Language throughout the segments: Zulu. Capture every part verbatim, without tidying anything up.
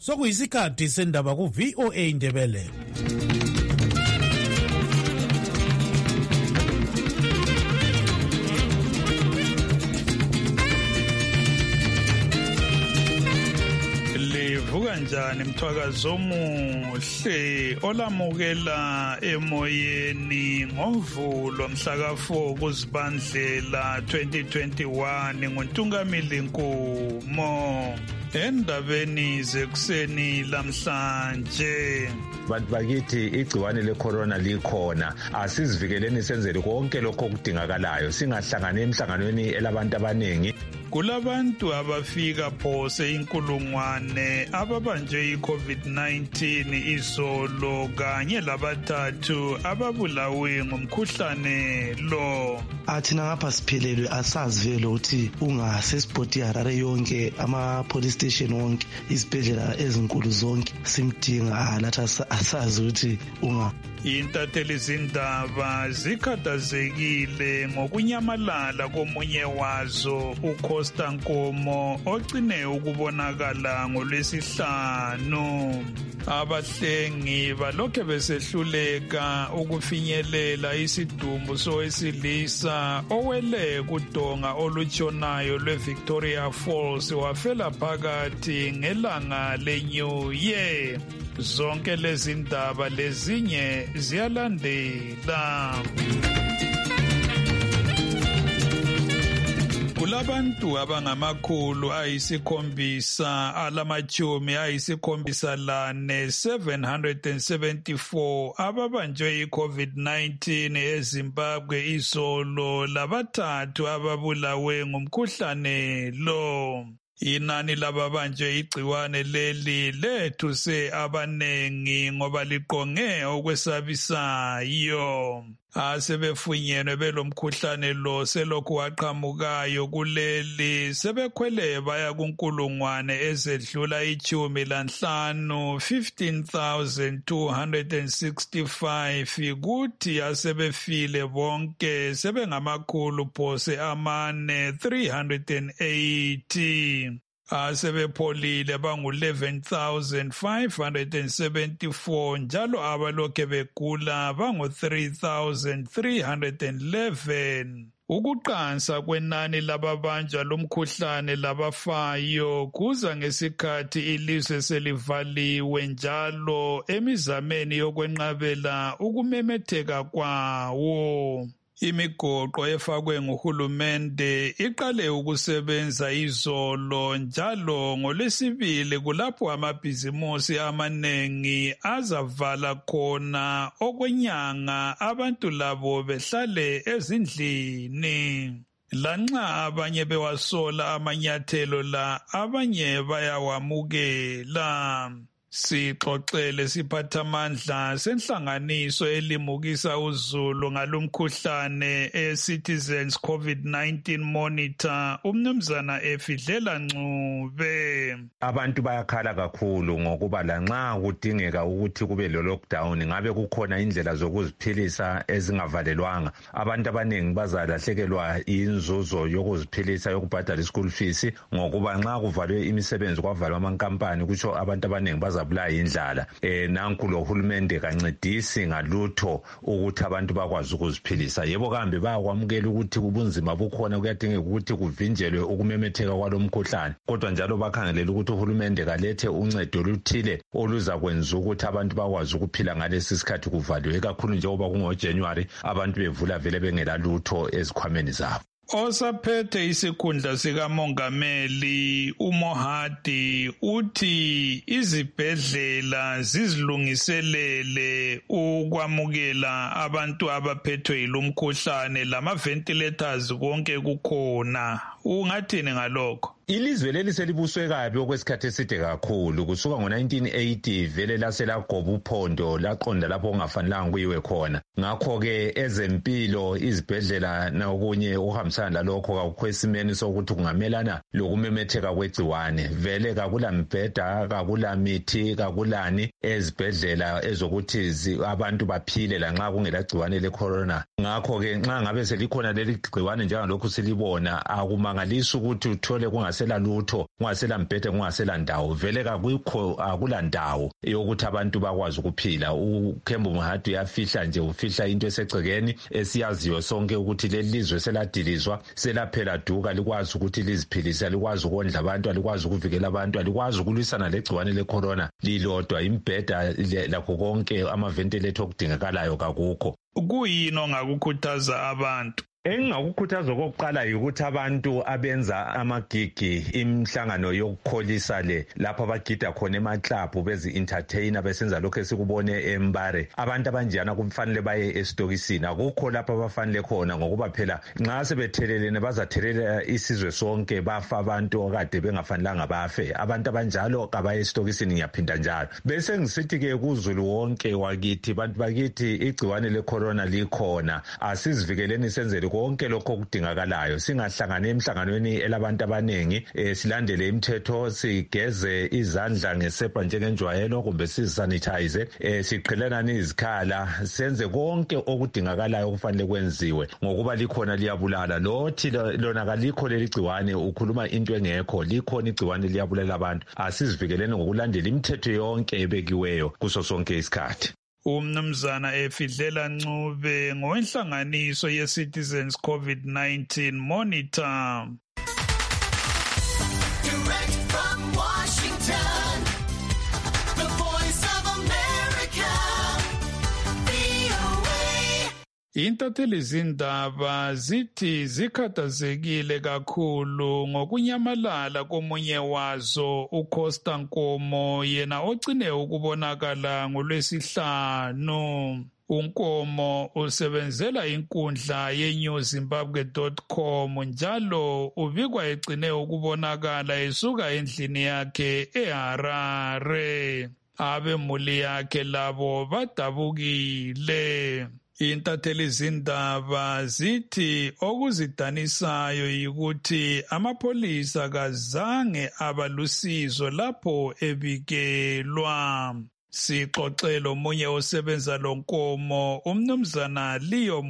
Sokuyisikhathi sendaba ku V O A Indebele. Livuka njani mthwakazo omuhle olamukela emoyeni ngoMvulo mhla ka four kuZibandlela twenty twenty-one nguNtungamili Nkumo. Endabeni zekuseni lamhlanje, bantu bakithi igciwane lecorona likhona, asizivikeleni senzele konke lokho okudingakalayo, singahlangani emhlanganweni elabantu abaningi. Kulabantu abafika phose inkulungwane ababanjwe i-COVID nineteen izolo kanye labathathu ababulawe ngumkhuhlane lo. Athina ngapha siphelelwe, asazi vele ukuthi ungasesipoti Harare yonke, ama-police station wonke, izibhedlela ezinkulu zonke simdinga, lathi asazi ukuthi unga. Intatheli zindaba zikhathazekile ngokunyamalala komunye wazo uCosta Nkomo ogcine ukubonakala ngoLwesihlanu. Abahlengi balokhe besehluleka ukufinyelela isidumbu sowesilisa owele kudonga olutshonayo lweVictoria Falls wafela phakathi ngelanga leNew Year. Zonke lezi ndaba lezinye ziyalandela. Kulabantu abangamakhulu ayisikhombisa alamatshumi ayisikhombisa lane seven hundred seventy-four ababanjwe i-COVID nineteen eZimbabwe izolo, labathathu ababulawe ngumkhuhlane lo. Inani lababanjwe igciwane leli lethuse abanengi ngoba liqonge okwesabisayo. Asebefunyenwe belomkhuhlane lo selokhu waqhamukayo kuleli sebekhwele baya kunkulungwane ezedlula ichumi lanhlanu, fifteen thousand two hundred sixty-five, kuthi asebefile bonke sebengamakhulu phose amane, three hundred eighty. Asebepholile bangu eleven thousand five hundred seventy-four njalo abalokhe begula bangu three thousand three hundred eleven. Ukuqansa kwenani lababanjwa lomkhuhlane labafayo kuza ngesikhathi ilizwe selivaliwe njalo emizameni yokwenqabela ukumemetheka kwawo. Imigoqo efakwe nguhulumende iqale ukusebenza izolo njalo ngoLwesibili kulapho amabhizimusi amanengi azavala khona okwenyanga abantu labo behlale ezindlini. Lanxa abanye bewasola amanyathelo la, abanye bayawamukela. Sixoxele siphathamandla senhlanganiso elimukisa uzulu ngalomkhuhlane e-Citizens COVID nineteen Monitor, umnumzana Efidlela Ncube. Abantu bayakhala kakhulu ngokuba lanxa kudingeka ukuthi kube lo-lockdown ngabe kukhona indlela zokuziphilisa ezingavalelwanga. Abantu abaningi bazalahlekelwa inzuzo yokuziphilisa yokubhadala i-school fees ngokuba nxa kuvalwe imisebenzi kwavalwa amankampani kutsho abantu abaningi baza zabulaye indlala. Eh nanku lo hulumende kancedisi ngalutho ukuthi abantu bakwazi ukuziphilisa. Yebo kambe bayakwamukela ukuthi ubunzima bukhona, kuyadingeka ukuthi kuvinjelwe ukumemetheka kwalomkhuhlane. Kodwa njalo bakhangelela ukuthi uhulumende kalethe uncedo oluthile oluza kwenza ukuthi abantu bakwazi ukuphila ngalesi sikhathi kuvaliwe, kakhulu njengoba kungoJanuary abantu bevula vele bengela lutho ezikhwameni zabo. Osaphethe isikhundla sikamongameli uMohadi uthi izibhedlela zizilungiselele ukwamukela abantu abaphethwe yilomkhuhlane, lama ventilators konke kukhona. Ungathini ngalokho? Ilizwe leli selibuswe kabi okwesikhathi eside kakhulu kusuka ngo nineteen eighty vele laselagoba uphondo laqonda lapho kungafanelanga kuyiwe khona. Ngakho ke ezempilo izibhedlela nokunye uhambisana lalokho kakukho esimeni sokuthi kungamelana lokumemetheka kwegciwane. Vele kakula mbheda, kakula mithi, kakulani ezibhedlela ezokuthi abantu baphile lanxa kungela gciwane lecorona. Ngakho ke nxa ngabe selikhona leli gciwane njengalokhu silibona akumangalisi ukuthi uthole kungase kungasela lutho, kungasela mbhede, kungasela ndawo. Vele kakukho akula ndawo yokuthi abantu bakwazi ukuphila. uKhembu Mohadi uyafihla nje, ufihla into esegcekeni esiyaziyo sonke ukuthi leli lizwe seladilizwa, selaphela duka, likwazi ukuthi liziphilise, likwazi ukondla abantu, alikwazi ukuvikela abantu, alikwazi ukulwisana legciwane lecorona lilodwa. Imbheda lakho konke amaventilator okudingakalayo kakukho. Kuyini ongakukhuthaza abantu? Engingakukhuthaza okokuqala ukuthi abantu abenza amagigi, imhlangano yokukholisa le lapho abagida khona emaklabhu bezi-entertainer besenza lokho esikubone eMbare, abantu abanjana kufanele baye esitokisini. Akukho lapho abafanele khona, ngokuba phela nxa sebethelelene bazathelela isizwe sonke, bafa abantu okade bengafanelanga bafe. Abantu abanjalo kabaye esitokisini, ngiyaphinda njalo. Bese ngisithi-ke kuzulu wonke wakithi, bantu bakithi, igciwane lecorona likhona, asizivikeleni senzele konke lokho okudingakalayo. Singahlangane emhlanganweni elabantu abaningi, eh, silandele imithetho, sigeze izandla ngesepa njengenjwayelo kumbe sisanitize, eh, siqhelelane izikhala, senze konke okudingakalayo okufanele kwenziwe, ngokuba likhona liyabulala. Lothi lona kalikho leli gciwane, ukhuluma into engekho. Likhona igciwane liyabulala abantu. Asizivikeleni ngokulandela imithetho yonke ebekiweyo kuso sonke isikhathi. Umnumzana Efidlela Ncube ngowenhlanganiso ye-Citizens COVID nineteen Monitor. Direct from Washington, the voice of America, V O A. Intatheli zindaba zithi zikhathazekile kakhulu ngokunyamalala komunye wazo, uCosta Nkomo, yena ogcine ukubonakala ngoLwesihlanu. uNkomo usebenzela inkundla ye-new zimbabwe dot com njalo ubikwa egcine ukubonakala esuka endlini yakhe eHarare. Abemuli yakhe labo badabukile. Intatheli zindaba zithi okuzidanisayo yikuthi amapholisa kazange abalusizo lapho ebikelwa. Sixoxelo omunye osebenza lo Nkomo, umnumzana Leo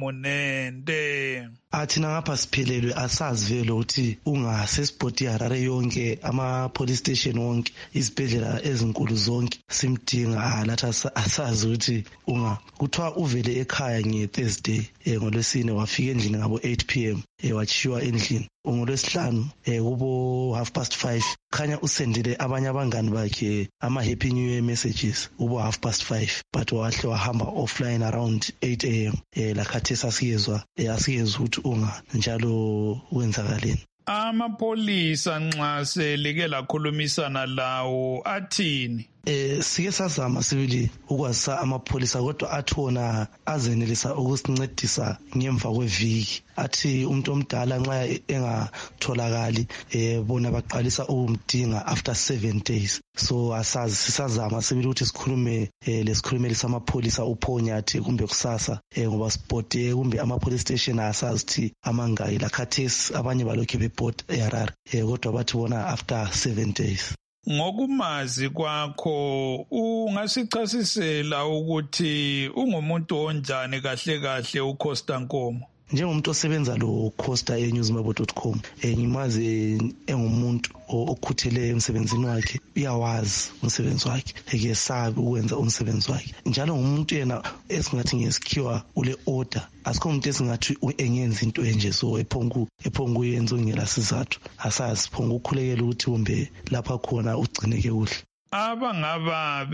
Monende. Athina ngapha siphelelwe, asazi vele ukuthi ungasesipoti Harare yonke, ama police station wonke, izibhedlela ezinkulu zonke simdinga. Lathi asazi ukuthi unga kuthiwa uvele ekhaya nge-Thursday, eh, ngolwesine wafika endlini ngabo eight p m eh, wachishiwa endlini. ngolwesihlanu eh, kubo half past five khanya usendile abanye abangani bakhe ama happy new year messages ubo half past five, but wahle wahamba offline around eight a m eh, lakhathesi asiyezwa eh, asiyezwa ukuthi unga njalo wenzakaleni. Amapholisa nxa selike lakhulumisana lawo athini? Eh sike sazama sibili ukwazisa amapholisa, kodwa athi wona azenelisa ukusincedisa ngemva kweviki. Athi umuntu omdala nxa engatholakali eh bona baqalisa ukumdinga after seven days. So asazi sisazama sibili ukuthi sikhulume eh lesikhulumeli samapholisa uPhonyathi kumbe kusasa eh ngoba sport eh kumbe ama police station asazi thi amangaki lakhathesi abanye balokhe beport eHarare eh kodwa bathi bona after seven days. Ngokumazi kwakho ungasichasisela ukuthi ungumuntu onjani kahle kahle uCosta Nkomo? Njengomuntu osebenza lo Costa e-new zimbabwe dot com eh ngimazi engumuntu okhutheleyo emsebenzini wakhe, uyawazi umsebenzi wakhe, ekesabi ukwenza umsebenzi wakhe. Njalo ngumuntu yena esingathi ngesikhiwa ule order, asikho umuntu esingathi engenza into enje so ephongu ephongu yenza ungela sizathu. Asazi phongu ukhulekela ukuthi kumbe lapha khona ugcineke kuhle. Abangaba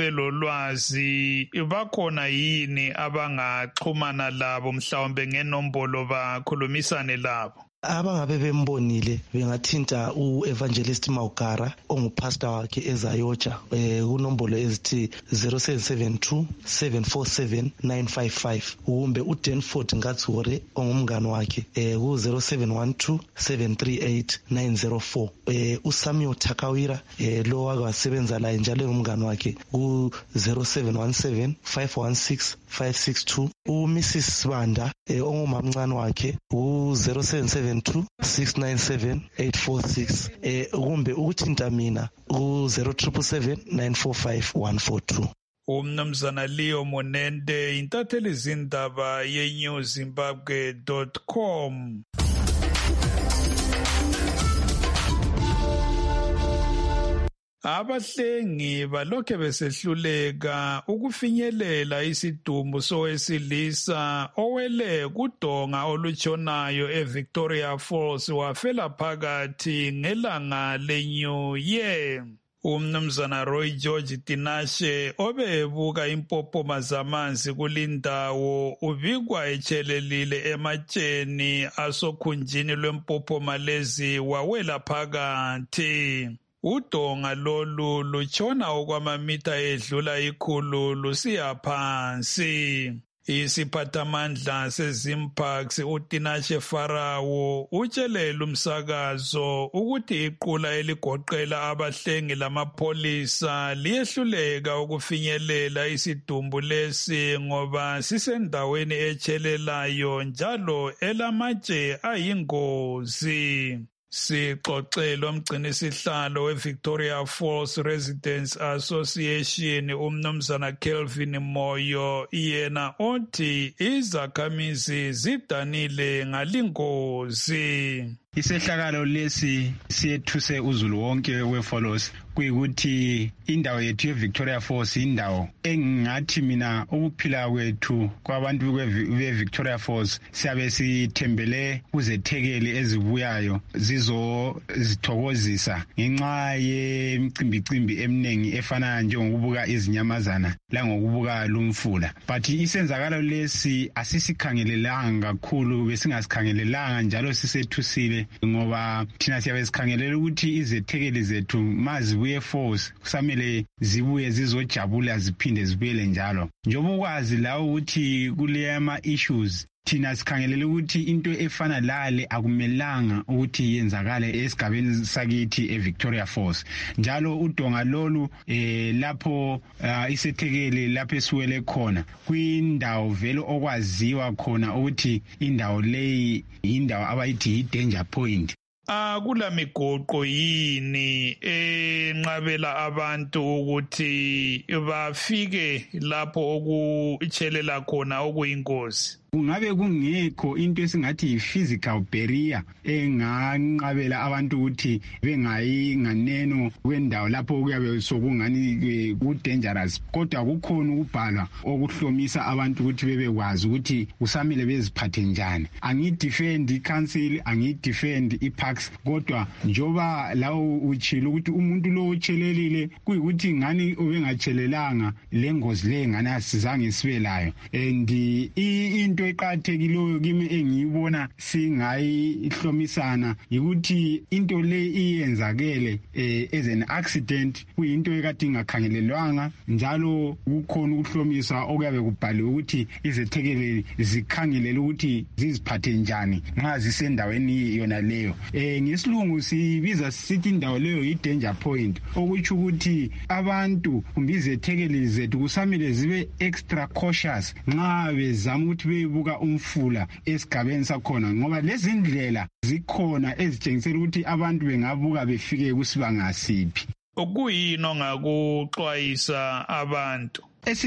belolwazi bakhona yini abangaxhumana labo mhlawumbe ngenombolo bakhulumisane labo? Abangabe bembonile bengathinta u-Evangelist Maugara ongupastor wakhe eZayocha eh kunombolo ezithi zero seven seven two seven four seven nine five five, kumbe uDenford Ngatsore ongumngane wakhe eh ku zero seven one two seven three eight nine zero four, eh uSamuel Takawira eh lo wakasebenza la njalo ngumngane wakhe ku zero seven one seven five one six five six two, uMrs Sibanda eh ongumamncane wakhe ku zero seven seven two six nine seven eight four six, eh kumbe ukuthinta mina ku zero triple seven nine four five one four two. Umnumzana Leo Monende, intatheli zindaba ye-new zimbabwe dot com. Abahlengi balokhe besehluleka ukufinyelela isidumbu sowesilisa owele kudonga olutshonayo eVictoria Falls wafela phakathi ngelanga leNew Year. Umnumzana Roy George Tinashe obebuka impophoma zamanzi kulindawo ubikwa etshelelile ematsheni asokhunjini lwempophoma lezi wawela phakathi. Udonga lolu lutshona okwamamitha edlula ikhulu lusiya phansi. Isiphathamandla seZimparks uTinashe Farawo utshelela umsakazo ukuthi iqula eligoqela abahlengi lamapholisa liyehluleka ukufinyelela isidumbu lesi ngoba sisendaweni etshelelayo njalo elamatshe ayingozi. Sixoxele umgcinisihlalo weVictoria Falls Residents Association umnumzana Kelvin Moyo yena othi izakhamizi zidanile ngalingozi. Isehlakalo lesi siyethuse uzulu wonke weFalls kuyikuthi indawo yethu yeVictoria Falls indawo engathi mina ukuphila kwethu kwabantu beVictoria Falls siyabe sithembele kuzethekeli ezibuyayo zizo zithokozisa ngenxa yemicimbicimbi eminingi efana njengokubuka izinyamazana la ngokubuka lumfula. But isenzakalo lesi asisikhangelelanga kakhulu, besingasikhangelelanga njalo sisethusile ngoba thina siyabe sikhangelela ukuthi izethekeli zethu mazibuye Falls kusamele zibuye zizojabula ziphinde zibuyele njalo. Njengoba ukwazi la ukuthi kulema issues thina sikhangelela ukuthi into efana lale akumelanga ukuthi yenzakale esigabeni sakithi eVictoria Falls. Njalo udonga lolu eh lapho uh, isethekeli lapho esiwele khona kwindawo vele okwaziwa khona ukuthi indawo leyi indawo abayithi danger point. Akula migoqo yini enqabela abantu ukuthi bafike lapho okutshelela khona okuyingozi? Kungabe kungekho into esingathi yi-physical barrier enganqabela abantu ukuthi bengayi nganeno kwendawo lapho kuyabe sokungani ku-dangerous, kodwa kukhona ukubhalwa okuhlomisa abantu ukuthi bebekwazi ukuthi kusamele beziphathe njani. Angidefend i-council, angidefend i-parks, kodwa njoba lawo utshilo ukuthi umuntu lo utshelelile kuyikuthi ngani ubengachelelanga le ngozi le ngani asizange sibe layo. And into eqhathekileyo kimi engiyibona singayihlomisana ukuthi into le iyenzakele eh, as an accident kuyinto ekade ingakhangelelwanga, njalo kukhona ukuhlomisa okuyabe kubhaliwe ukuthi izethekeli zikhangelele ukuthi ziziphathe njani nxa zisendaweni yona leyo. Eh, ngesilungu sibiza sithi indawo leyo yi-danger point, okutsho ukuthi abantu kumbe izethekeli zethu kusamele zibe extra cautious nxa bezama ukuthi bebuka umfula esigabeni sakhona, ngoba lezi ndlela zikhona ezitshengisela ukuthi abantu bengabuka befike kusibanga siphi. Okuyini ongakuxwayisa abantu?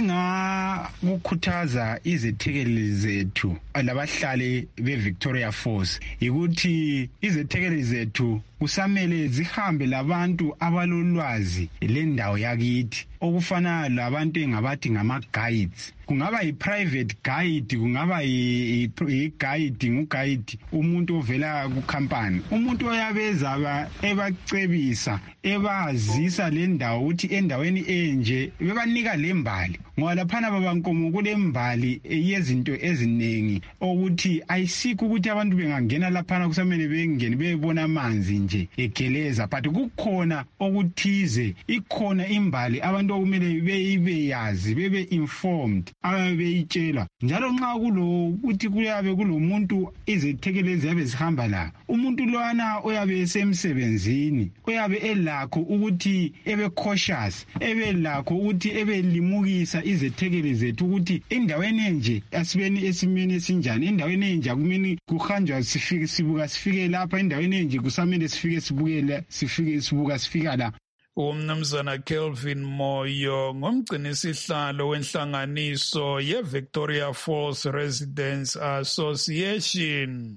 Esingakukhuthaza izethekeli zethu labahlali beVictoria Falls ukuthi izethekeli zethu kusamele zihambe labantu abalolwazi lendawo yakithi, okufana labantu engabathi ngama-guides. Kungaba yi-private guide, kungaba yi-guide ngu-guide umuntu ovela kukhampani, umuntu oyabezaba ebacebisa ebazisa le ndawo ukuthi endaweni enje bebanika le mbali, ngoba laphana babankomo kule mbali yezinto eziningi okuthi ayisikho ukuthi abantu bengangena laphana kusamele bengene bebona amanzi nje egeleza, but kukhona okuthize, ikhona imbali abantu okumele beyibeyazi bebe informed abebeyitshela. Njalo nxa kulo ukuthi kuyabe kulomuntu izethekeli eziyabe zihamba la, umuntu lwana oyabe esemsebenzini uyabe elakho ukuthi ebe cautious, ebe lakho ukuthi ebe limukisa izethekeli zethu ukuthi endaweni enje asibeni esimeni esinjani, endaweni enje kumini kuhanjwa sifike sibuka sifike lapha, endaweni enje kusamele sifike sibukele sifike sibuka sifika la. Umnumzana Kelvin Moyo ngumgcinisihlalo wenhlanganiso yeVictoria Falls Residents Association.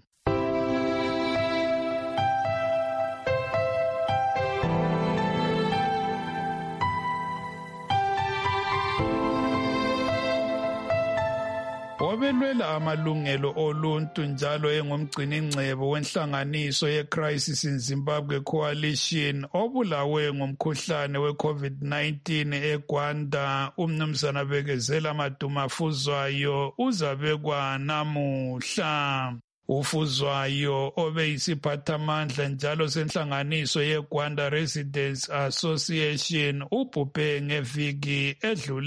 obelwela amalungelo oluntu njalo engumgciningcebo wenhlanganiso ye-Crisis in Zimbabwe Coalition obulawe ngumkhuhlane we-COVID nineteen eGwanda, umnumzana Bekezela Madumafuzwayo uzabekwa namuhla. Ufuzwayo obeyisiphathamandla njalo senhlanganiso yeGwanda Residents Association ubhubhe ngeviki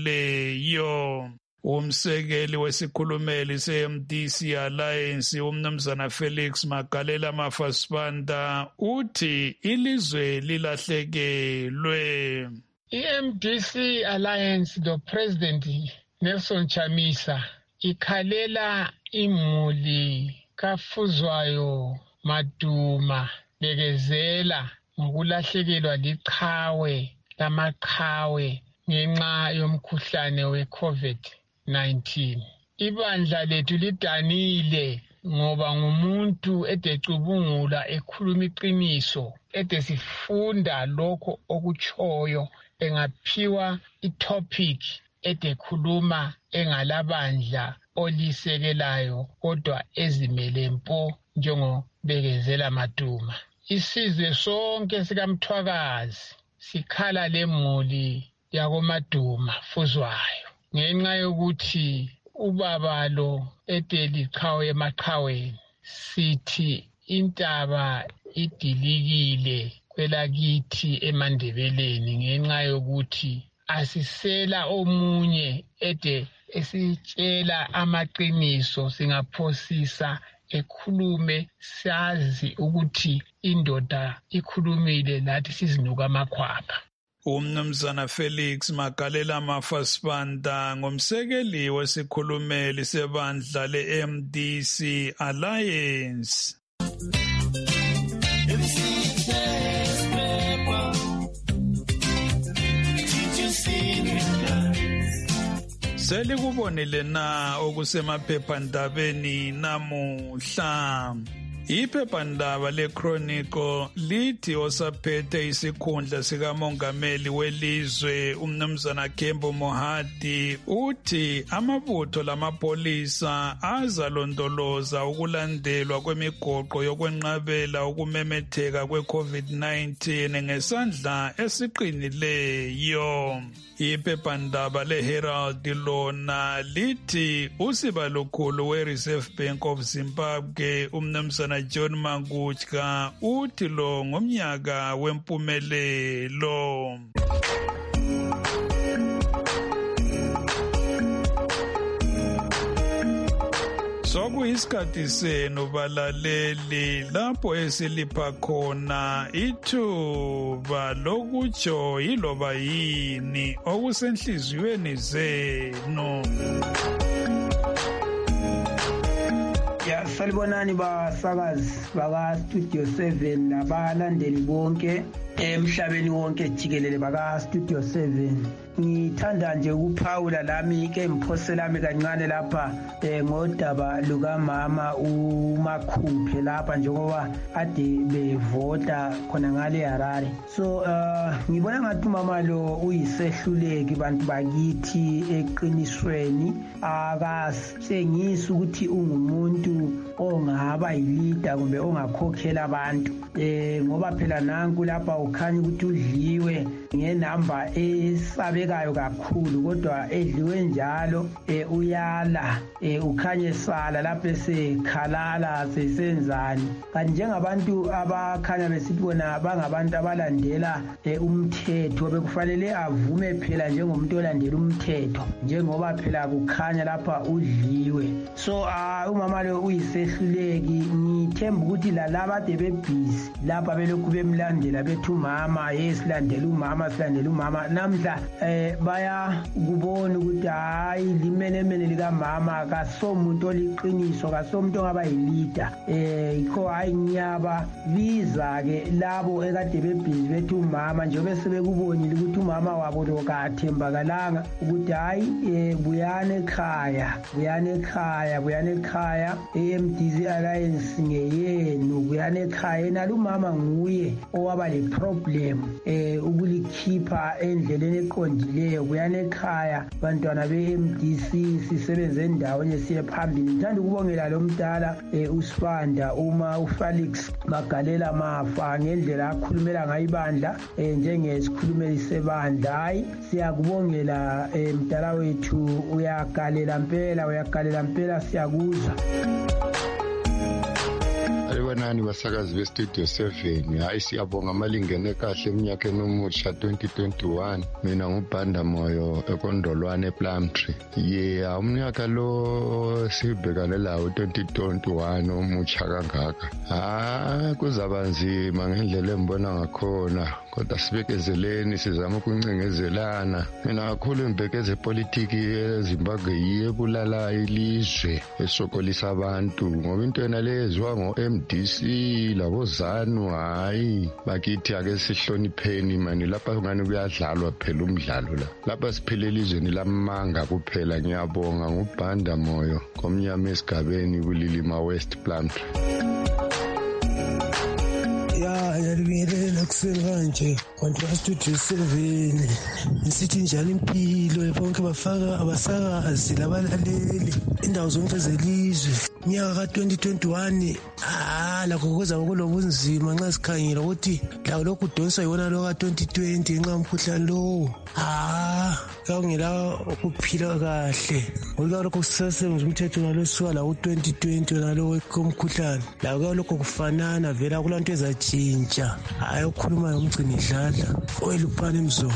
edluleyo. Umsekeli wesikhulumeli se-M D C Alliance umnumzana Felix Magalela Mafasibanda uthi ilizwe lilahlekelwe. I-M D C Alliance lo President Nelson Chamisa ikhalela imuli kaFuzwayo Maduma Bekezela ngokulahlekelwa liqhawe lamaqhawe ngenxa yomkhuhlane we-COVID nineteen. Ibandla lethu lidanile ngoba ngumuntu edecubungula ekhuluma iqiniso ede sifunda lokho okuchoyo engaphiwa itopic edekhuluma engalabandla olisekelayo kodwa ezimele mpo njengoBekezela Maduma. Isizwe sonke sikaMthwakazi sikhala lemuli yakoMaduma Fuzwayo ngenxa yokuthi ubaba lo eteliqhawe emaqhaweni sithi intaba idilikile kwelakithi eMandebeleni ngenxa yokuthi asisela omunye ede esitshela amaqiniso singaphosisa ekhulume sazi ukuthi indoda ikhulumile lathi sizinuka amakhwapha. Umnumzana Felix Magalela Mafasibanda ngumsekeli wesikhulumeli sebandla le-M D C Alliance. Selikubonile na okusemaphephandabeni namuhla. Iphephandaba le-Chronicle lithi osaphethe isikhundla sikamongameli welizwe umnumzana Kembo Mohadi uthi amabutho lamapolisa azalondoloza ukulandelwa kwemigoqo yokwenqabela ukumemetheka kwe-COVID nineteen ngesandla esiqinileyo. Iphephandaba le-Herald lona lithi usiba lukhulu we-Reserve Bank of Zimbabwe umnumzana John Mangutya uthi lo ngomnyaka wempumelelo. Sokuyisikhathi senu balaleli lapho esilipha khona ithuba lokutsho yiloba yini okusenhliziyweni zenu. Ya salibonani basakazi baka Studio seven nabalandeli bonke emhlabeni wonke jikelele baka Studio seven. Ngithanda nje ukuphawula lami ke imphosela lami kancane lapha ngodaba lukamama uMakhuphe lapha njengoba ade bevota khona ngale Harare. So uh, ngibona ngathi umama lo uyisehluleki bantu bakithi eqinisweni akasitshengisa ukuthi ungumuntu ongaba yilida kumbe ongakhokhela abantu eh ngoba phela nanku lapha ukhanya ukuthi udliwe ngenamba esabekayo kakhulu kodwa edliwe njalo eh uyala eh ukhanye sala lapha esekhalala sesenzani kanti njengabantu abakhanya besithi bona bangabantu abalandela umthetho bekufanele avume phela njengomuntu olandela umthetho njengoba phela kukhanya lapha udliwe. So uh, umama lo uyisehluleki ngithemba ukuthi lalaba de bebhizi lapha belokhu bemlandela bethi umama yesilandela umama silandela umama namhla eh baya kubona ukuthi hayi limenemene lika mama akasomuntu oliqiniso akasomuntu ongaba yilida eh ikho hayi nyaba biza ke labo ekade bebhizi bethi umama njengoba sebekubonile ukuthi umama wabo lo kathembakalanga ukuthi hayi buyane ekhaya buyane ekhaya buyane ekhaya e-M D C Alliance ngeyenu buyane ekhaya nalo umama nguye owaba le problem eh ukuli ukuyikhipha endleleni eqondileyo kuyana ekhaya bantwana be-M D C sisebenze ndawonye siye phambili. Ngithanda ukubongela lo mdala um uSibanda uma uFelix Magalela Mafa ngendlela akhulumela ngayo ibandla um njengesikhulumeli sebandla. Hayi siyakubongela um mdala wethu, uyagalela mpela uyagalela mpela, siyakuzwa. Ayibonani basakazi bestudio seven. Hayi siyabonga amalingene kahle eminyakeni omutsha twenty twenty-one. Mina ngubhanda moyo ekondolwane ePlumtree. Yeah, umnyaka lo sibhekane lawo twenty twenty-one omutsha kangaka. Ah, kuzaba nzima ngendlela embona ngakhona. Kodwa sibekezeleni sizama ukuncengezelana. Mina kakhulu imbekeze politiki eZimbabwe yiye bulala ilizwe esokolisa abantu ngoba into yena leziwa ngo-M D C labo ZANU. Hayi bakithi ake sihlonipheni mani, lapha ngani kuyadlalwa phela umdlalo la. Lapha siphile elizweni lamanga kuphela. Ngiyabonga ngubhanda moyo komnyama esigabeni kulilima West Plumtree. Ya ngiyabingelela kuseni kanje kwanti studio seven ngisithi njalo impilo bonke bafaka abasakazi labalaleli indawo zonke zelizwe. Nyaka ka twenty twenty-one ah lakho kuza kulobunzima nxa sikhangela ukuthi lawo lokhu donsa yona lo ka twenty twenty nxa umkhuhlane lo ah kangela ukuphila kahle ngoba lokho sisasebenza umthetho nalosuka la twenty twenty nalo womkhuhlane lawo lokho kufanana vela kulanto ezatshintsha. Hayi ukukhuluma ngomgcini idlala oyiluphana emzolo.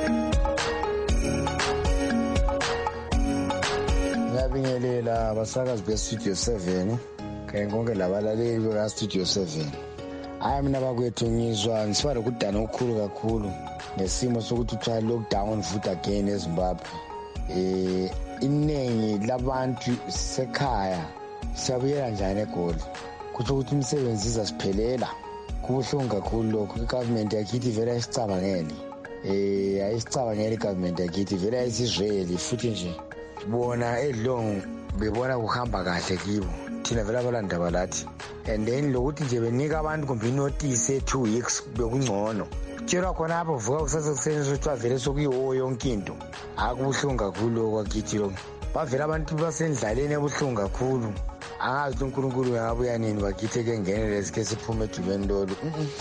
Ngiyabingelela abasakazi be-Studio seven kanye konke labalaleli beka-Studio seven. Hayi mina bakwethu ngizwa ngisiba lokudana okukhulu kakhulu nesimo sokuthi kuthiwa lockdown futhi again eZimbabwe. Eh iningi labantu sekhaya siyabuyela njani eGoli, kusho ukuthi imisebenzi izasiphelela. Kubuhlungu kakhulu lokho. I-government yakithi vele ayisicabangeli eh ayisicabangeli i-government yakithi vele ayisizweli futhi nje bona edlongo bebona kuhamba kahle kibo, thina vele abalandaba lathi. And then lokuthi nje benika abantu kumbe inotice two weeks bekungcono. Tshela khona apho vuka kusasekuseni sokuthi vele sokuyiwo yonke into. Akubuhlungu kakhulu kwakithi lokho. Bavela abantu basendlaleni ebuhlungu kakhulu. Angazi ukuthi uNkulunkulu uyabuya nini bakithi ke ngenele sike siphume edubeni lolu.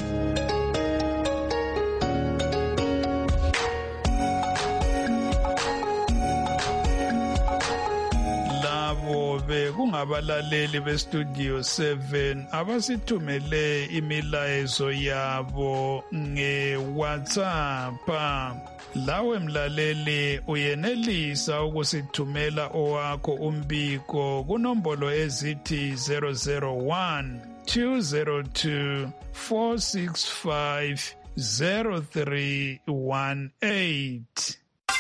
Kungabalaleli beStudio seven abasithumele imilayezo yabo ngeWhatsApp. Lawe mlaleli uyenelisa ukusithumela owakho umbiko kunombolo ezithi zero zero one two zero two four six five zero three one eight.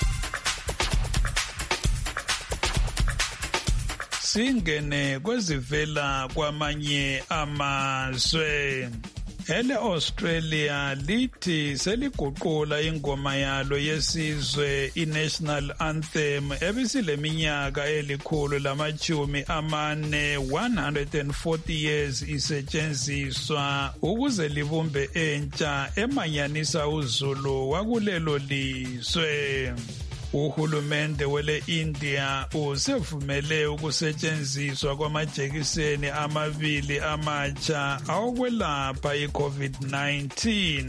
Singene kwezivela kwamanye amazwe. Ele Australia lithi seliguqula ingoma yalo yesizwe iNational Anthem ebisileminyaka elikhulu lamachumi amane one hundred forty years isetshenziswa ukuze libumbe entsha emanyanisa uZulu wakulelo lizwe. Uhulumende wele India usevumele ukusetshenziswa kwamajekiseni amabili amatsha awokwelapha i-COVID nineteen.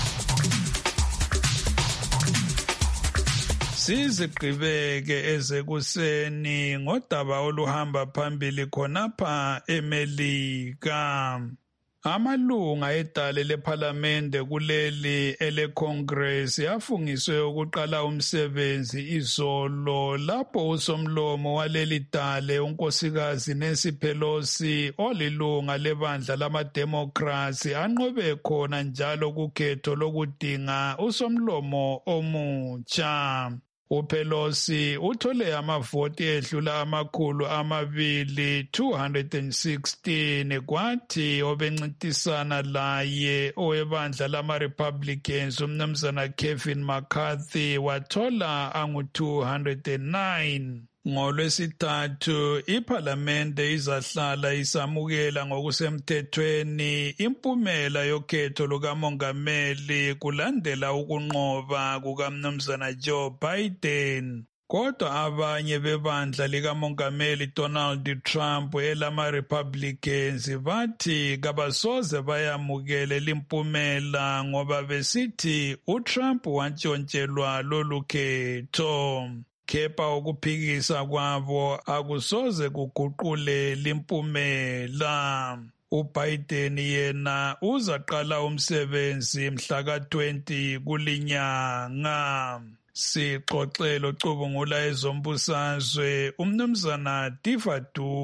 Sizigqibeke ezekuseni ngodaba oluhamba phambili khonapha eMelika. Amalunga edale lephalamende kuleli eleCongress yafungiswe ukuqala umsebenzi izolo lapho usomlomo waleli dale unkosikazi Nancy Pelosi olilunga lebandla lamaDemocrats anqobe khona njalo kukhetho lokudinga usomlomo omutsha. uPelosi uthole amavoti edlula amakhulu amabili two hundred sixteen kwathi obencintisana laye owebandla lama-Republicans umnumzana Kevin McCarthy wathola angu two hundred nine. NgoLwesithathu iPhalamende izahlala isamukela ngokusemthethweni impumela yokhetho lukamongameli kulandela ukunqoba kukaMnumzana Joe Biden. Kodwa abanye bebandla likamongameli Donald Trump elama-Republicans bathi kabasoze bayamukele limpumela ngoba besithi uTrump wantshontshelwa lolu khetho. Kepha ukuphikisa kwabo akusoze kuguqule limpumela. uBiden yena uzaqala umsebenzi mhla ka twenty kulinyanga. Sixoxelo cubungula ezombusazwe uMnumzana Tifa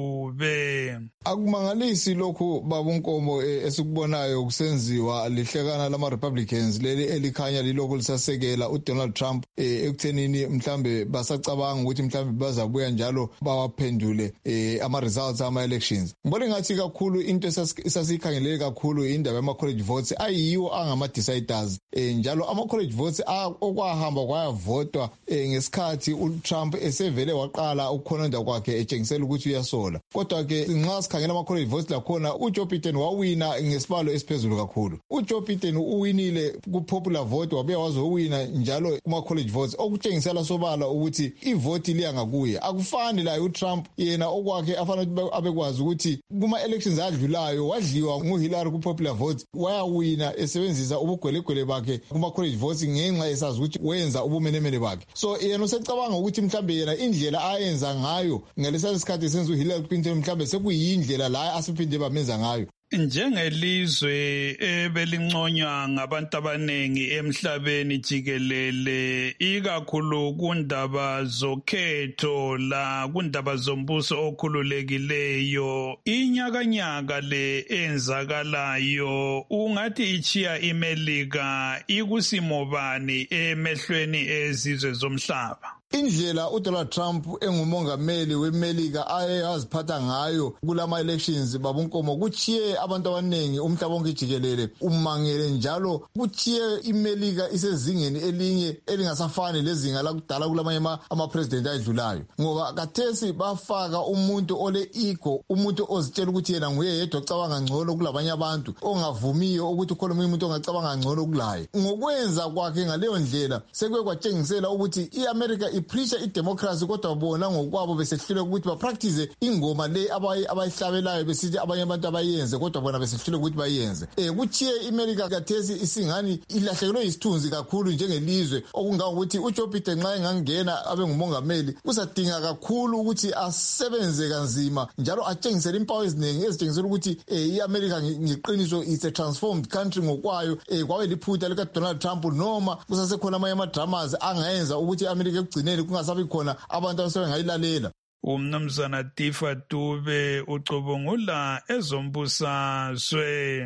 Dube. Akumangalisi lokhu babunkomo esikubonayo kusenziwa lihlekana lama Republicans leli elikhanya lilokhu lisasekela uDonald Trump ekuthenini mhlambe basacabanga ukuthi mhlambe bazabuya njalo bawaphendule ama results ama elections. Ngibona ngathi kakhulu into esasikhangele kakhulu indaba yama college votes ayiwo angama deciders njalo ama college votes okwahamba kwaya votwa ngesikhathi uTrump esevele waqala ukukhononda kwakhe etshengisela ukuthi uyasola. Kodwa ke nxa sikhangela ama college votes lakhona uJoe Biden wawina ngesibalo esiphezulu kakhulu. uJoe Biden uwinile ku popular vote wabuya wazowina njalo kuma college votes okutshengisela sobala ukuthi ivote liya ngakuye. Akufani la uTrump yena okwakhe afanele abekwazi ukuthi kuma elections adlulayo wadliwa nguHillary ku popular vote wayawina esebenzisa ubugwelegwele bakhe kuma college votes ngenxa esazi ukuthi wenza ubume nemene bakhe. So yena usecabanga ukuthi mhlambe yena indlela ayenza ngayo ngalesa sikhathi senza uHillary Clinton mhlambe sekuyindlela la asiphinde bamenza ngayo. Njengelizwe ebelinconywa ngabantu abanengi emhlabeni jikelele ikakhulu kundaba zokhetho la kundaba zombuso okhululekileyo inyakanyaka le enzakalayo ungathi ichiya iMelika ikusimo bani emehlweni ezizwe zomhlaba. Indlela uDonald Trump engumongameli weMelika ayaziphatha ngayo kulama elections babunkomo kuchiye abantu abanengi umhlaba wonke jikelele umangele njalo kuchiye iMelika isezingeni elinye elingasafani lezinga lakudala kulamanye ama president ayidlulayo ngoba kathesi bafaka umuntu ole ego umuntu ozitshela ukuthi yena nguye yedwa ocabanga ngcono kulabanye abantu ongavumiyo ukuthi ukhona umuntu ongacabanga ngcono kulaye. Ngokwenza kwakhe ngaleyo ndlela sekwe kwatshengisela ukuthi iAmerica ipreacha idemocracy kodwa bona ngokwabo besehlule ukuthi ba practice ingoma le abayihlabelayo besithi abanye abantu abayenze kodwa bona besehlule ukuthi bayenze. Eh kuchiye iMelika kathesi isingani ilahlekelwe isithunzi kakhulu njengelizwe okungakuthi uJoe Biden nxa engangena abe ngumongameli usadinga kakhulu ukuthi asebenze kanzima njalo atshengisele impawu eziningi ezitshengisela ukuthi iAmerica ngiqiniso is a transformed country ngokwayo kwabe liphutha lika Donald Trump noma kusasekhona amanye ama dramas angayenza ukuthi iAmerica ekugcineni kungasabi khona abantu abasebengayilalela. uMnumzana Tifa Dube ucubungula ezombusazwe.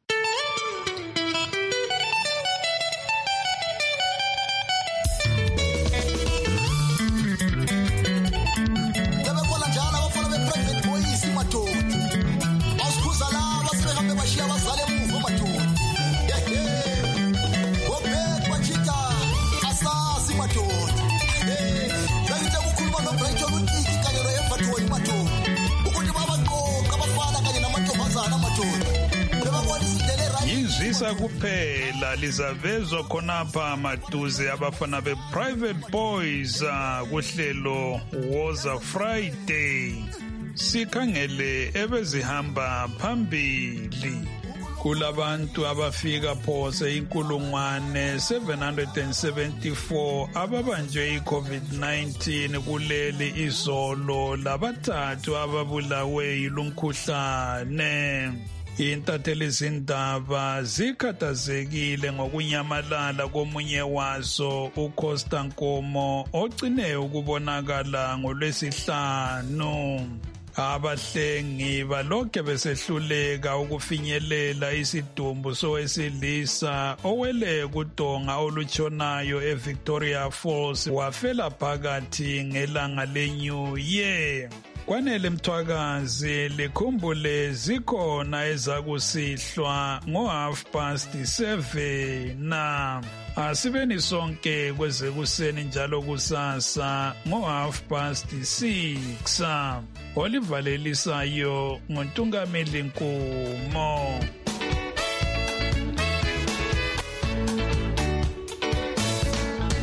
Izisa kuphela lizavezwa khonapha maduze abafana be-Private Boys uh, kuhlelo Woza Friday. Sikhangele ebezihamba phambili. Kulabantu abafika phose inkulungwane seven hundred seventy-four ababanjwe i-COVID nineteen kuleli izolo labathathu ababulawe yilumkhuhlane. Intatheli zindaba zikhathazekile ngokunyamalala komunye wazo uCosta Nkomo ogcine ukubonakala ngoLwesihlanu. Abahlengi balokhe besehluleka ukufinyelela isidumbu sowesilisa owele kudonga olutshonayo eVictoria Falls wafela phakathi ngelanga leNew Year. Kwanele Mthwakazi likhumbule zikhona ezakusihlwa ngo half past seven na asibeni sonke kwezekuseni njalo kusasa ngo half past six. Olivalelisayo nguNtungameli Nkumo.